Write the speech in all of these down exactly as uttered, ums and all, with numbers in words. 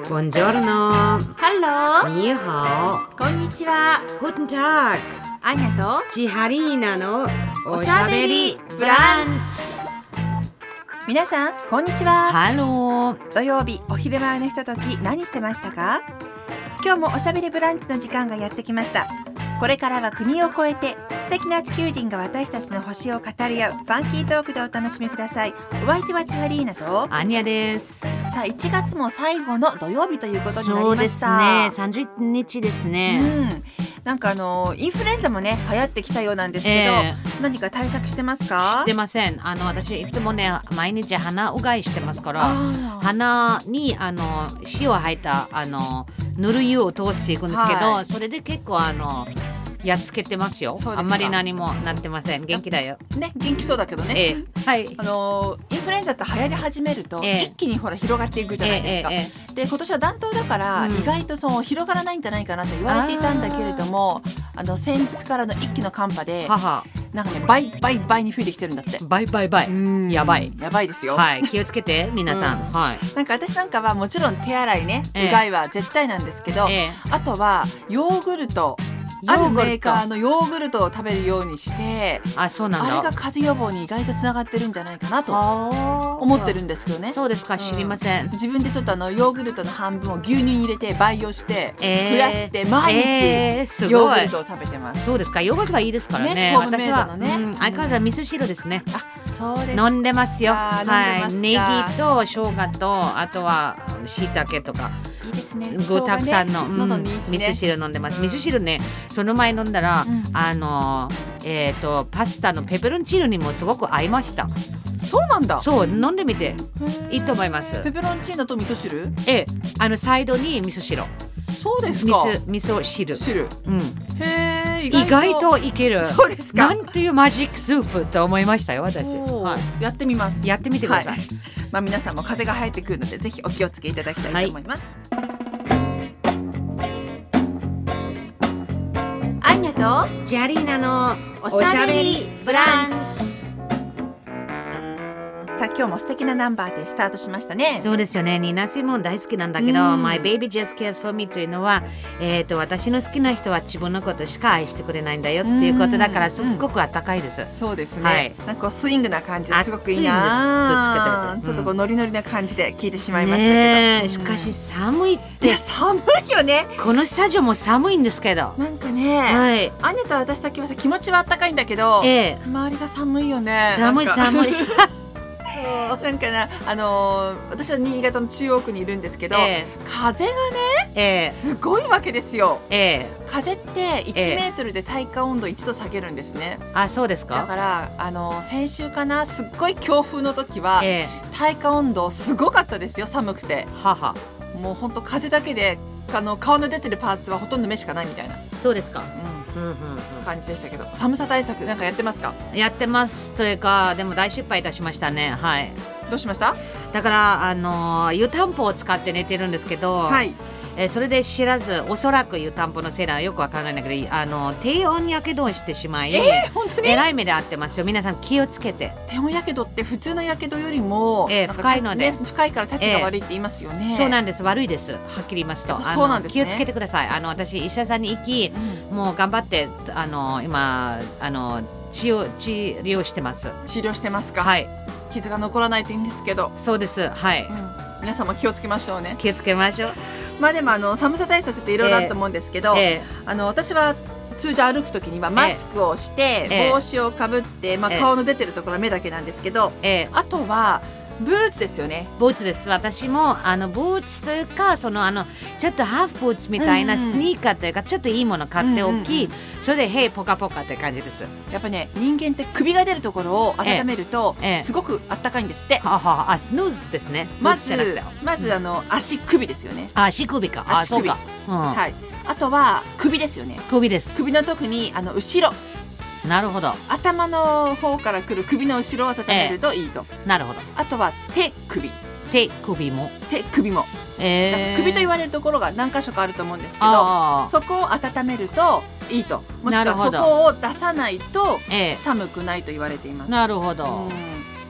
Buongiorno. Hello. にはこんにちは。 Guten Tag. アーニャとチハリーナのおしゃべりブランチ。皆さんこんにちは。 ハロー。 土曜日お昼前のひととき何してましたか？今日もおしゃべりブランチの時間がやってきました。これからは国を越えて素敵な地球人が私たちの星を語り合うファンキートークでお楽しみください。お相手はチハリーナとアーニャです。 さあいちがつも最後の土曜日ということになりました。 そうですね、さんじゅうにちですね、 うん、なんかあのインフルエンザもね流行ってきたようなんですけど、 えー、 何か対策してますか？ してません。あの私いつもね毎日鼻うがいしてますから、鼻にあの塩入ったあのぬる湯を通していくんですけど、はい、それで結構あのやっつけてますよ。あんまり何もなってません。元気だよ。 ね、元気そうだけどね。 ええ、はい。 あのインフルエンザって流行り始めると、ええ、一気にほら広がっていくじゃないですか。えええ、で今年は暖冬だから、うん、意外とその広がらないんじゃないかなと言われていたんだけれども、あの先日からの一気の寒波で、ははなんかね倍倍倍に増えてきてるんだって。 倍倍倍。やばい。 やばいですよ。 はい。気をつけて皆さん。うん、はい。 なんか私なんかはもちろん手洗いね、うがいは絶対なんですけど、ええ、あとはヨーグルト。あるメーカーのヨーグルトを食べるようにして、 あ、そうなんだ。 あれが風邪予防に意外とつながってるんじゃないかなと思ってるんですけどね。 そうですか、知りません。 うん、自分でちょっとあのヨーグルトの半分を牛乳に入れて培養して、えー、増やして毎日、えー、ヨーグルトを食べてます。 そうですか、ヨーグルトはいいですからね。 ね、 私は、ね、うん、相変わらず味噌汁ですね。 あ、そうです。 飲んでますよ。はい、ネギと生姜とあとは椎茸とか。 いいですね、 ごたくさんの、 ね、うん、味噌汁飲んでます。味噌汁ね、その前飲んだら、うん、あのえっとパスタのペペロンチーノにもすごく合いました。 そうなんだ。 そう、飲んでみていいと思います。 ペペロンチーノと味噌汁？ ええ、あのサイドに味噌汁。 そうですか。 味噌汁。 汁。 うん。 へえ、 意外といける。 そうですか。 なんていうマジックスープと思いましたよ私。 はい、やってみます。 やってみてください。はい、 まあ皆さんも風が生えてくるのでぜひお気をつけいただきたいと思います。はい、アーニャとチハリーナのおしゃべりブランチ。さあ今日も素敵なナンバーでスタートしましたね。 そうですよね。ニーナ・シモン大好きなんだけど、My baby just cares for me というのは、えー、と私の好きな人は自分のことしか愛してくれないんだよっていうことだからすっごくあったかいです。 そうですね、 はい、 なんかスイングな感じですごくいいな。どっちかというとちょっとこうノリノリな感じで聞いてしまいましたけど、 ね、しかし寒いって。 いや寒いよね。 このスタジオも寒いんですけど、 なんかね、はい、アニャと私だけはさ気持ちはあったかいんだけど、ええ、周りが寒いよね。 寒い寒いなんかな、あのー、私は新潟の中央区にいるんですけど、えー、風がね、えー、すごいわけですよ。えー、風っていちメートルで体感温度いちど下げるんですね。 えー、あ、そうですか。 だから、あのー、先週かな、すっごい強風の時は、えー、体感温度すごかったですよ。寒くて、ははもう本当風だけであの顔の出てるパーツはほとんど目しかないみたいな。 そうですか。 うんうんうん、感じでしたけど、寒さ対策なんかやってますか？ やってますというか、でも大失敗いたしましたね。はい。 どうしました？ だからあの湯たんぽを使って寝てるんですけど、はい、えそれで知らず、おそらく湯たんぽのせいだよくわからないんだけど、あの低温やけどをしてしまい、 えー、本当にえらい目であってますよ。皆さん気をつけて。 低温やけどって普通のやけどよりも、えー、深いので、ね、深いから立ちが悪いって言いますよね。 えー、そうなんです。悪いです。はっきり言いますと、 そうなんですね。 気をつけてください。あの私医者さんに行き、うん、もう頑張ってあの今あの治療、治療してます。 治療してますか？ はい。 傷が残らないといいんですけど。 そうです。はい、うん、 皆さんも気をつけましょうね。 気をつけましょう。 まあでもあの寒さ対策っていろいろあると思うんですけど、えーえー、あの私は通常歩くときにはマスクをして、えー、帽子をかぶって、まあ、顔の出てるところは目だけなんですけど、えー、あとはブーツですよね。 ブーツです。私もあのブーツというか、そのあのちょっとハーフブーツみたいなスニーカーというか、ちょっといいもの買っておき、うんうんうん、それでヘイポカポカって感じです。 やっぱね、人間って首が出るところを温めると、ええ、すごくあったかいんですって。 ははあ、スヌーズですね。 まずまずあの足首ですよね。 足首か。 足首。 あ、そうか。 うん、はい。あとは首ですよね。 首です。 首の特にあの後ろ。 なるほど。 頭の方から来る首の後ろを温めるといいと、 ええ、なるほど。 あとは手首手首も手首も、えー、首と言われるところが何箇所かあると思うんですけど、そこを温めるといいと。もしくはそこを出さないと寒くないと言われています。 なるほど、うん、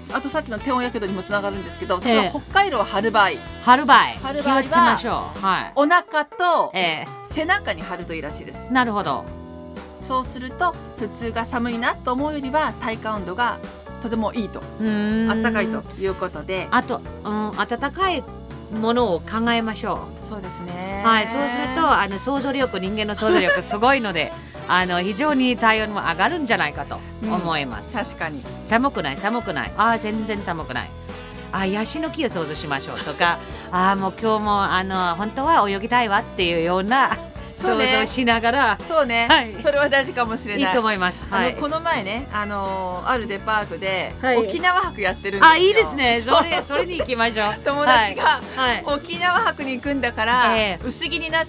あとさっきの低温やけどにもつながるんですけど、例えば北海道は貼る場合、 貼る場合貼る場合は気をつけましょう、はい、 お腹とえ背中に貼るといいらしいです。 ー、なるほど。 そうすると普通が寒いなと思うよりは体感温度がとてもいいと、 うーん、 あったかいということで、 あと、うん、暖かいものを考えましょう。そうですね。 はい、そうするとあの想像力、人間の想像力すごいのであの非常に体温も上がるんじゃないかと思います、 うん、確かに。 寒くない寒くない、ああ全然寒くない、あヤシの木を想像しましょうとかあもう今日もあの本当は泳ぎたいわっていうような想像しながら、 そうね、はい、それは大事かもしれない。 いいと思います。 あの、 はい、 この前ね、あのー、あるデパートで、 はい、 沖縄博やってるんですよ。 あ、いいですね。それそれに行きましょう。 友達が、 はい、 沖縄博に行くんだから、えー、薄着になって、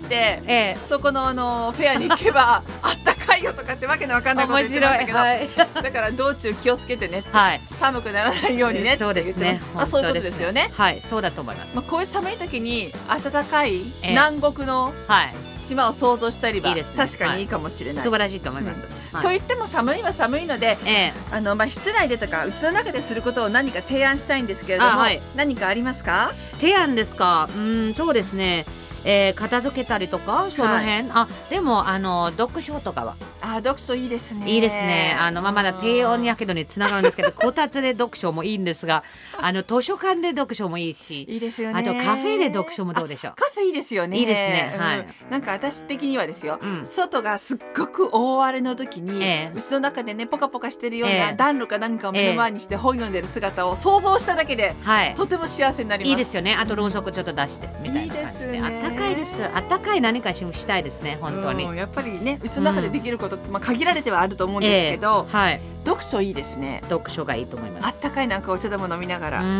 えー、そこのあのフェアに行けばあったかいよとかってわけのわかんないこと言ってましたけど、はい、だから道中気をつけてねって、はい、寒くならないようにねって言って、そうですね。まあ、そういうことですよね。 はい、そうだと思います。 まあ、こういう寒い時に暖かい南国の、えー、はい。島を想像したりは、ね、確かにいいかもしれない、はい、 素晴らしいと思います、 うん、はい、と言っても寒いは寒いので、ええ、あのまあ、室内でとか家の中ですることを何か提案したいんですけれども、はい、何かありますか？ 提案ですか？うん、そうですね、えー、片付けたりとかその辺、はい、あでもあの読書とかはあ読書いいですね。 いいですね。あの、まあ、まだ低温やけどにつながるんですけどこたつで読書もいいんですがあの図書館で読書もいいし、 いいですよね。 あとカフェで読書もどうでしょう？ カフェいいですよね。 いいですね、はい、 うん、なんか私的にはですよ、うん、外がすっごく大荒れの時に、えー、うちの中でねポカポカしてるような暖炉か何かを目の前にして本読んでる姿を想像しただけで、えー、とても幸せになります。 いいですよね。あとろうそくちょっと出してみたいな感じで、いいですね。あったかいです。あったかい何かしたいですね本当に、 うん、やっぱりねうちの中でできること、うん、まあ、限られてはあると思うんですけど、えーはい、読書いいですね。 読書がいいと思います。 あったかいなんかお茶でも飲みながら、うん、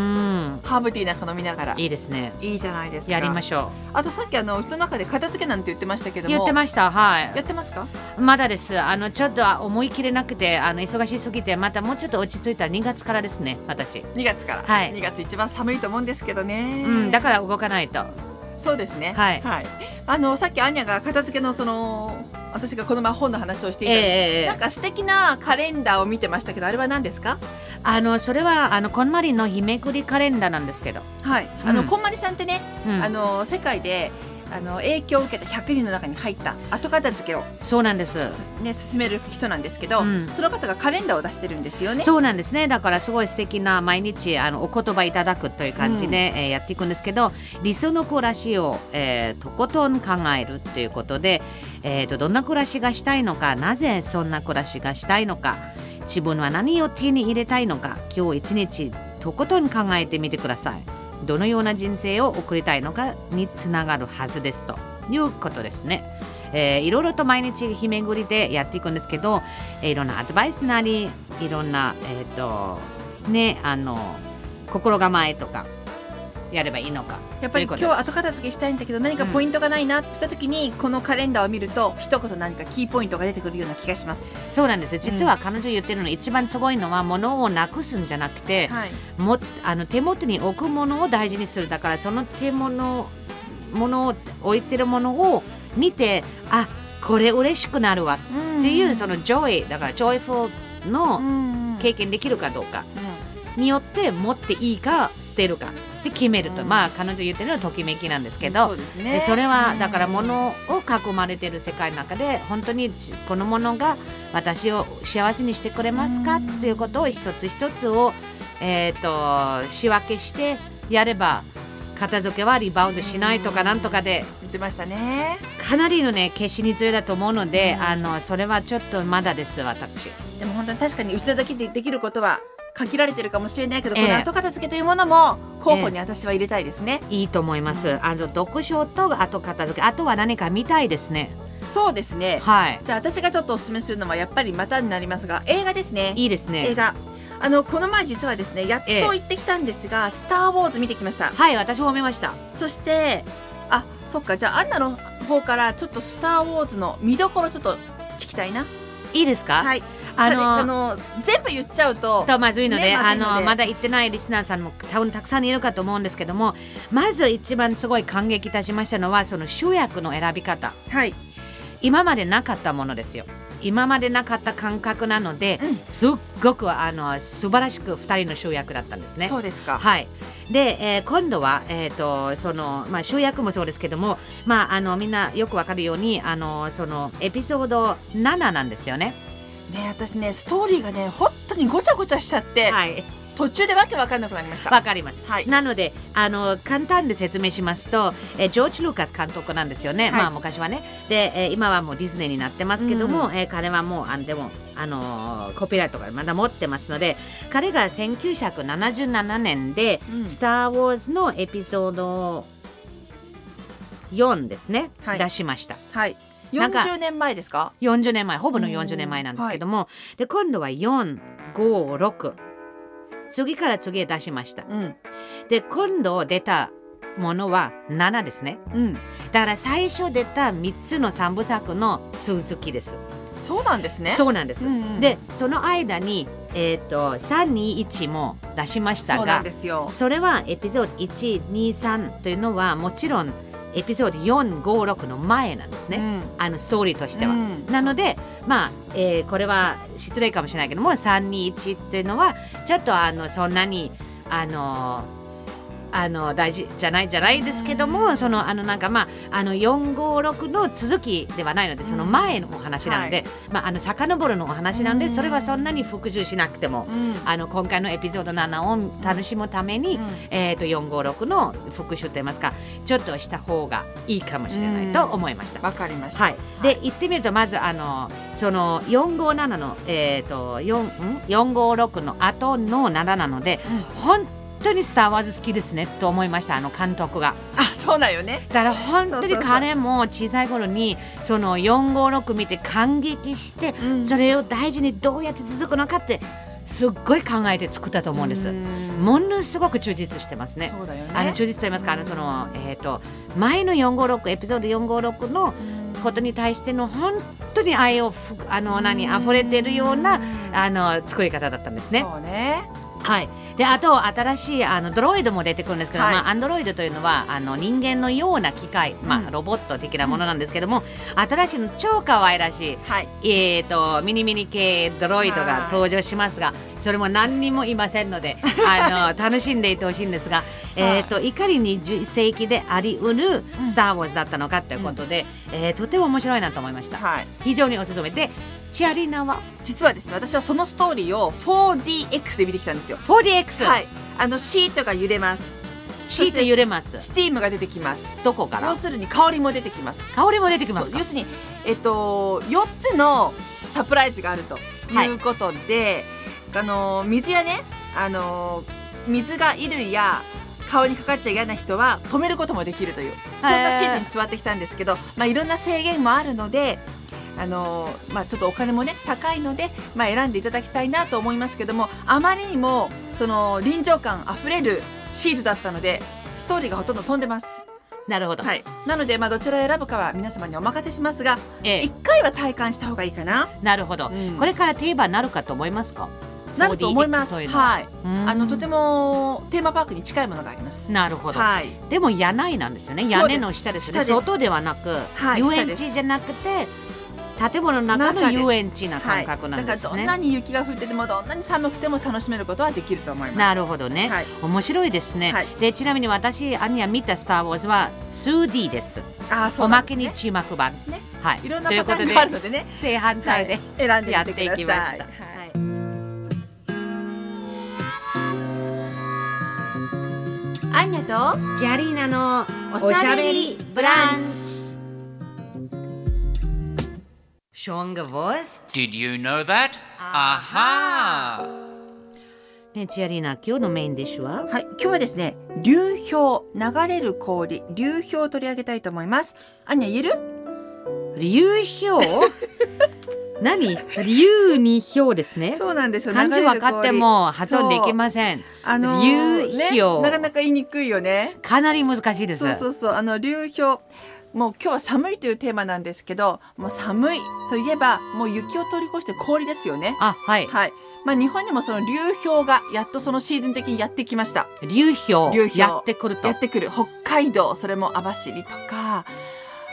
ハーブティーなんか飲みながら、 いいですね。 いいじゃないですか。 やりましょう。 あとさっきあのうちの中で片付けなんて言ってましたけども、 言ってました。はい。 やってますか？ まだです。あのちょっと思い切れなくてあの忙しすぎて、またもうちょっと落ち着いたらにがつからですね。私にがつから、はい、にがつ一番寒いと思うんですけどね、 うん、だから動かないと。 そうですね。 はい、 はい、あのさっきアニャが片付けのその私がこの前本の話をしていたんです、えー、なんか素敵なカレンダーを見てましたけど、あれは何ですか？ あのそれはあのこんまりの日めくりカレンダーなんですけど、 はい、うん、あのこんまりさんってね、うん、あの世界であの影響を受けたひゃくにんの中に入った後片付けをそうなんです、 ね、進める人なんですけど、うん、その方がカレンダーを出してるんですよね。 そうなんですね。だからすごい素敵な毎日あのお言葉いただくという感じで、うん、えー、やっていくんですけど、理想の暮らしを、えー、とことん考えるということで、えー、とどんな暮らしがしたいのか、なぜそんな暮らしがしたいのか、自分は何を手に入れたいのか、今日一日とことん考えてみてください。どのような人生を送りたいのかにつながるはずですということですね。えー、いろいろと毎日日めぐりでやっていくんですけど、えー、いろんなアドバイスなりいろんな、えーとね、あの心構えとかやればいいのか。 やっぱり今日後片付けしたいんだけど何かポイントがないなって言った時に、うん、このカレンダーを見ると一言何かキーポイントが出てくるような気がします。 そうなんです。実は彼女言ってるの、一番すごいのは物をなくすんじゃなくて、はい、もあの手元に置くものを大事にする。だからその手物物を置いてるものを見て、あこれ嬉しくなるわっていう、そのジョイだからジョイフルの経験できるかどうかによって持っていいか捨てるかって決めると、うん、まあ彼女言ってるのはときめきなんですけど、 そうですね、でそれはだから物を囲まれてる世界の中で本当にこのものが私を幸せにしてくれますかっていうことを一つ一つを、えー、と仕分けしてやれば片付けはリバウンドしないとかなんとかで言ってましたね。 かなりのね決心に強いだと思うので、あのそれはちょっとまだです私。 でも本当に確かにうちだけでできることは限られてるかもしれないけど、えー、この後片付けというものも候補に私は入れたいですね、 えー、いいと思います、うん、あの読書と後片付け、あとは何か見たいですね。 そうですね、 はい、 じゃあ私がちょっとお勧めするのはやっぱりまたになりますが映画ですね。 いいですね。 映画あのこの前実はですねやっと行ってきたんですが、えー、スター・ウォーズ見てきました。 はい、私も見ました。 そしてあそっか、じゃあアンナの方からちょっとスター・ウォーズの見どころちょっと聞きたいな。 いいですか？ はい、あのあの全部言っちゃうととまずいので、ね、あのまだ行ってないリスナーさんも多分たくさんいるかと思うんですけども、まず一番すごい感激いたしましたのはその主役の選び方、 はい、 今までなかったものですよ。 今までなかった感覚なので、うん、すっごくあの素晴らしくふたりの主役だったんですね。 そうですか。 はい。で、えー、今度は、えーとそのまあ、主役もそうですけども、まあ、あのみんなよくわかるようにあのそのエピソードなななんですよね。 ね、私ねストーリーがね本当にごちゃごちゃしちゃって、はい、途中でわけわかんなくなりました。 わかります、はい、なのであの簡単で説明しますと、えジョージ・ルーカス監督なんですよね、はい、まあ昔はね。で、え今はもうディズニーになってますけども、うん、え彼はもうあのでもあのコピーライトがまだ持ってますので、彼がせんきゅうひゃくななじゅうななねんで、うん、スター・ウォーズのエピソードよんですね、はい、出しました。 はい、よんじゅうねんまえですか？ よんじゅうねんまえ、ほぼのよんじゅうねんまえなんですけども、はい、で今度はよん、ご、ろく次から次へ出しました、うん、で今度出たものはななですね、うん、だから最初出たみっつのさんぶ作の続きです。 そうなんですね。 そうなんです、うんうん、でその間に、えー、とさんにいちも出しましたが、 そうなんですよ。 それはエピソードいち、に、さんというのはもちろんエピソードよん、ご、ろくの前なんですね、うん、あのストーリーとしては、うん、なのでまあ、えー、これは失礼かもしれないけどもさんにいちっていうのはちょっとあのそんなにあのあの大事じゃないじゃないですけども、そのあのなんかまああのよん、ご、ろくの続きではないので、その前のお話なので、うん、はい、まああの遡るのお話なので、それはそんなに復習しなくても、うん、あの今回のエピソードななを楽しむために、うん、えーとよん、ご、ろくの復習といいますかちょっとした方がいいかもしれないと思いました。 わかりました。 はい。で、はい、言ってみるとまずあのそのよん、ご、ななのえーとよん、ご、ろくの後のなななので、うん、本当本当にスター・ウォーズ好きですねと思いました、あの監督が。 あ、そうだよね。 だから本当に彼も小さい頃にそのよん、ご、ろく見て感激して、うん、それを大事にどうやって続くのかってすっごい考えて作ったと思うんです。ものすごく忠実してますね。 そうだよね。 あの忠実と言いますか、あのその、えーと、前のよん、ご、ろくエピソードよん、ご、ろくのことに対しての本当に愛をふあの何溢れてるようなあの作り方だったんですね。 そうね。 はい、であと新しいあのドロイドも出てくるんですけど、はい、まあ、アンドロイドというのはあの人間のような機械、まあ、ロボット的なものなんですけども、うん、新しいの超可愛らしい、はい、えー、とミニミニ系ドロイドが登場しますが、それも何にもいませんのであの楽しんでいてほしいんですが、えー、といかににじゅっせいきでありうるスター・ウォーズだったのかということで、うん、えー、とても面白いなと思いました、はい、非常におすすめで。チアリーナは実はですね、私はそのストーリーを フォーディーエックス で見てきたんですよ。 フォーディーエックス、 はい、あのシートが揺れます。 シート揺れます。 スティームが出てきます。 どこから？ 要するに香りも出てきます。 香りも出てきますか？ 要するに、えっと、よっつのサプライズがあるということで、はい、あの水やね、あの水が衣類や顔にかかっちゃ嫌な人は止めることもできるという、そんなシートに座ってきたんですけど、まあ、いろんな制限もあるので、あのまあ、ちょっとお金もね高いので、まあ、選んでいただきたいなと思いますけども、あまりにもその臨場感あふれるシートだったのでストーリーがほとんど飛んでます。 なるほど、 はい、なので、まあ、どちらを選ぶかは皆様にお任せしますが、ええ、いっかいは体感した方がいいかな。 なるほど、うん、これから定番になるかと思いますか？ なると思います。はい、あのとてもテーマパークに近いものがあります。 なるほど、 はい、 でも屋内なんですよね。屋根の下ですね。外ではなく、はい、遊園地じゃなくて建物の中の遊園地な感覚なんですね。はい、 だからどんなに雪が降っててもどんなに寒くても楽しめることはできると思います。 なるほどね、はい、面白いですね、はい、でちなみに私アニヤ見たスター・ウォーズは ツーディー です。 あ、そうおまけに字幕版、ね、はい、 いろんなパターンがあるのでね、 正反対で、 はい、選んでみてください。 やっていきました。 アンニャとジャリーナのおしゃべりブランチ。Schön gewusst? Did you know that? Aha! ね、ジャリーナ、今日のメインディッシュは？ はい、今日はですね、流氷、流れる氷、流氷を取り上げたいと思います。アンニャ言える？ 流氷？何？流に氷ですね。 そうなんですよ。 漢字分かっても発音できません。 あのー、 流氷、 ね、なかなか言いにくいよね。 かなり難しいです。 そうそうそう。あの流氷。もう今日は寒いというテーマなんですけど、もう寒いといえばもう雪を通り越して氷ですよね。 あ、はい。 はい。まあ日本にもその流氷がやっとそのシーズン的にやってきました。 流氷。流氷やってくると。 やってくる。北海道、それも網走とか。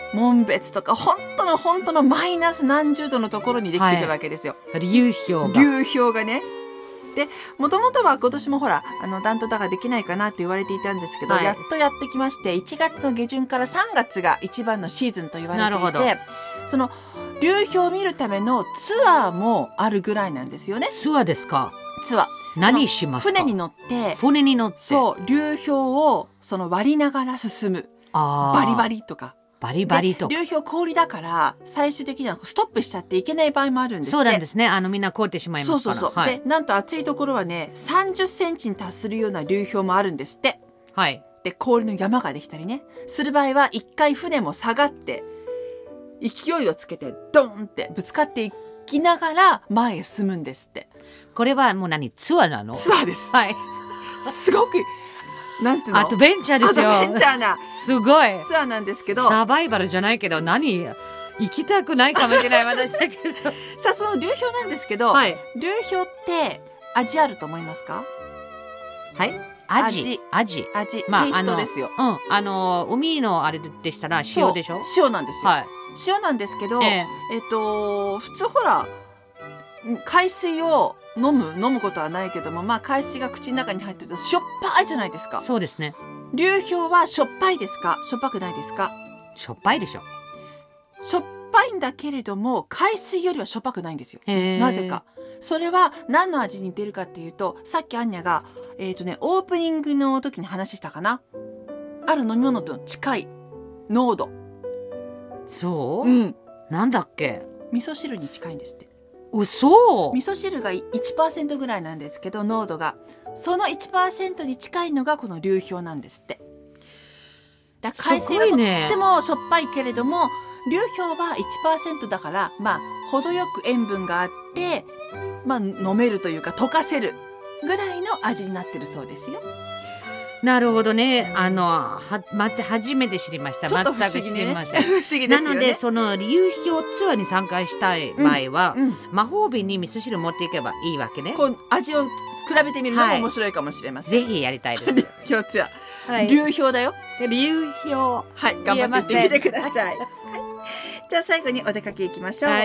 紋別とか本当の本当のマイナス何十度のところにできてくるわけですよ、 はい、流氷が流氷がね。でもともとは今年もほらあの暖冬だからできないかなって言われていたんですけど、はい、やっとやってきましていちがつの下旬からさんがつが一番のシーズンと言われていて、その流氷を見るためのツアーもあるぐらいなんですよね。 ツアーですか？ ツアー。 何しますか？ 船に乗って船に乗ってそう流氷をその割りながら進む。あバリバリとかバリバリとか流氷氷だから最終的にはストップしちゃっていけない場合もあるんですって。 そうなんですね。あのみんな凍ってしまいますから。 そうそうそう、 はい、 でなんと厚いところはねさんじゅっセンチに達するような流氷もあるんですって。 はい。 で氷の山ができたりねする場合は一回船も下がって勢いをつけてドーンってぶつかっていきながら前へ進むんですって。 これはもう何ツアーなの？ ツアーです。 はい。 すごくなんていうのアドベンチャーですよ。 アドベンチャーなすごいツアーなんですけどサバイバルじゃないけど何行きたくないかもしれない私だけどさあその流氷なんですけど、はい、流氷って味あると思いますか？ はい味味味、まあ、テイストですよ。 あの、うん、あの海のあれでしたら塩でしょ。 塩なんですよ、 はい、 塩なんですけど、えー、えっと普通ほら海水を飲む飲むことはないけども、まあ海水が口の中に入ってるとしょっぱいじゃないですか。 そうですね。 流氷はしょっぱいですか？しょっぱくないですか？ しょっぱいでしょ。 しょっぱいんだけれども海水よりはしょっぱくないんですよ。なぜか。それは何の味に出るかっていうと、さっきアンニャがえっとねオープニングの時に話したかな。ある飲み物と近い濃度。 そう？ うん。 なんだっけ？ 味噌汁に近いんですって。 嘘。 味噌汁が いちパーセント ぐらいなんですけど濃度がその いちパーセント に近いのがこの流氷なんですって。だから海水はとってもしょっぱいけれども、流氷は いちパーセント だからまあ程よく塩分があってまあ飲めるというか溶かせるぐらいの味になってるそうですよ。 なるほどね。あのは待って初めて知りました。 ちょっと不思議ね、 全く知りません。 不思議ですよね。 なのでその流氷ツアーに参加したい場合は、うんうん、魔法瓶に味噌汁持っていけばいいわけね。 こう味を比べてみるのも面白いかもしれません。 はい、ぜひやりたいです。 流氷ツアー、はい、流氷だよ。 流氷。はい、 頑張っていってみてください。はい、じゃあ最後にお出かけいきましょう。はい、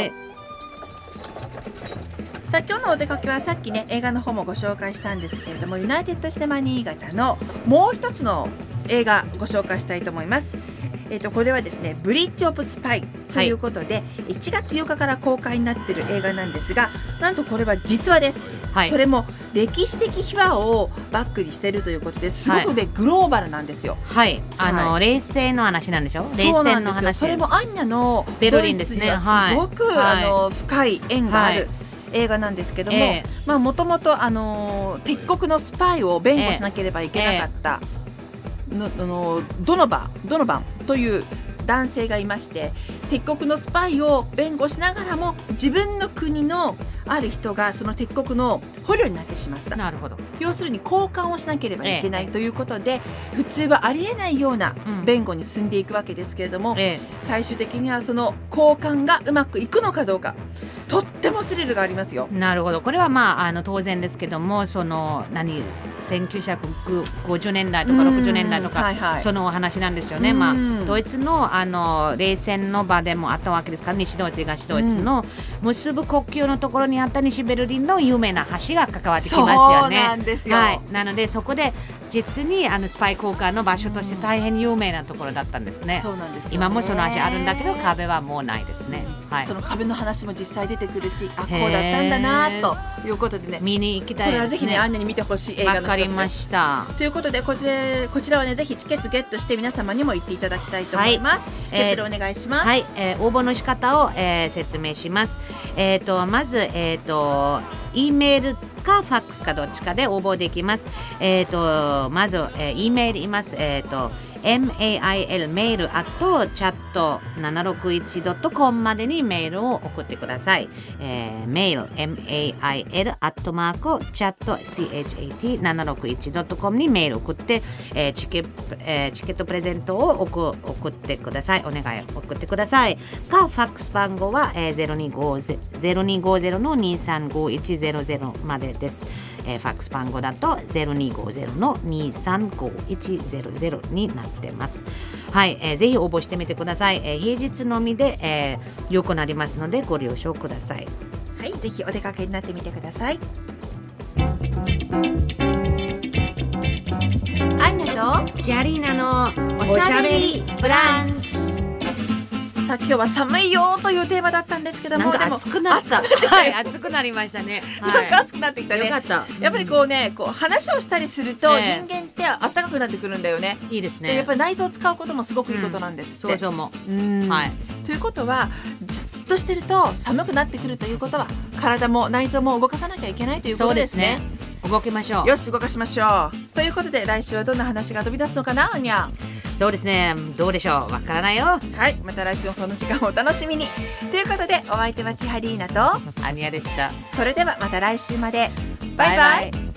さあ今日のお出かけはさっきね映画の方もご紹介したんですけれども、ユナイテッドシネマ新潟のもう一つの映画ご紹介したいと思います。えーと、これはですねブリッジオブスパイということで、はい、いちがつようかから公開になっている映画なんですが、なんとこれは実話です。はい、それも歴史的秘話をバックにしているということですごくね、はい、グローバルなんですよ。 はい、あの、はい、冷戦の話なんでしょ。冷戦の話。 それもアンニャのベルリンですね。 すごく、はい、あの深い縁がある、はい、映画なんですけども、えー、まあもともとあの敵国のスパイを弁護しなければいけなかった、えー、ののドノバンドノバンという男性がいまして、敵国のスパイを弁護しながらも自分の国のある人がその敵国の捕虜になってしまった。 なるほど。 要するに交換をしなければいけないということで、ええ、普通はありえないような弁護に進んでいくわけですけれども、ええ、最終的にはその交換がうまくいくのかどうか、とってもスリルがありますよ。 なるほど。これはまあ、あの当然ですけども、その何せんきゅうひゃくごじゅうねんだいとかろくじゅうねんだいとか、はいはい、そのお話なんですよね。まあ、ドイツの、あの冷戦の場でもあったわけですから、西ドイツ東ドイツの結ぶ国境のところにあった西ベルリンの有名な橋が関わってきますよね。 そうなんですよ。 はい、なのでそこで実にあのスパイ交換の場所として大変有名なところだったんですね。 そうなんですよね。 今もその味あるんだけど壁はもうないですね。はい、 その壁の話も実際出てくるし、あ、こうだったんだなということでね、 見に行きたいですね。 これはぜひねアンナに見てほしい映画の一つです。 わかりました。 ということでこちらこちらはねぜひチケットゲットして皆様にも行っていただきたいと思います。はい、チケットでお願いします。 はい、えー、応募の仕方を、えー、説明します。えーとまずえーと E メールかファックスかどっちかで応募できます。えーとまず、えー、E メールいます。えーとメール メール アット チャット ななろくいち ドット コム までにメールを送ってください。えー、メール メール アットマーク チャット チャット ななろくいち ドット コム にメールを送って、えーチケえー、チケットプレゼントを送送ってください。お願い送ってください。かファックス番号は、えー、ゼロにごゼロのにさんごいちゼロゼロまでです。 えー、ファックス番号だと ゼロにごゼロのにさんごいちゼロゼロ になってます。はい、えー、ぜひ応募してみてください。えー、平日のみで、えー、よくなりますのでご了承ください。 はい、ぜひお出かけになってみてください。アンナとジャリーナのおしゃべりブランチ。 さあ今日は寒いよというテーマだったんですけども、 なんか暑くなった。はい、暑くなりましたね。 なんか暑くなってきたね。 よかった。 やっぱりこうね、こう話をしたりすると人間って暖かくなってくるんだよね。 いいですね。 でやっぱり内臓を使うこともすごくいいことなんですって。 想像も。 はい。ということはずっとしてると寒くなってくるということは体も内臓も動かさなきゃいけないということですね。 そうですね。動きましょう。 よし動かしましょう。ということで来週はどんな話が飛び出すのかな、アニャ。 そうですね、どうでしょう、わからないよ。 はい、また来週のこの時間をお楽しみに。ということでお相手は千ハリーナとアニャでした。 それではまた来週まで。バイバイ。バイバイ。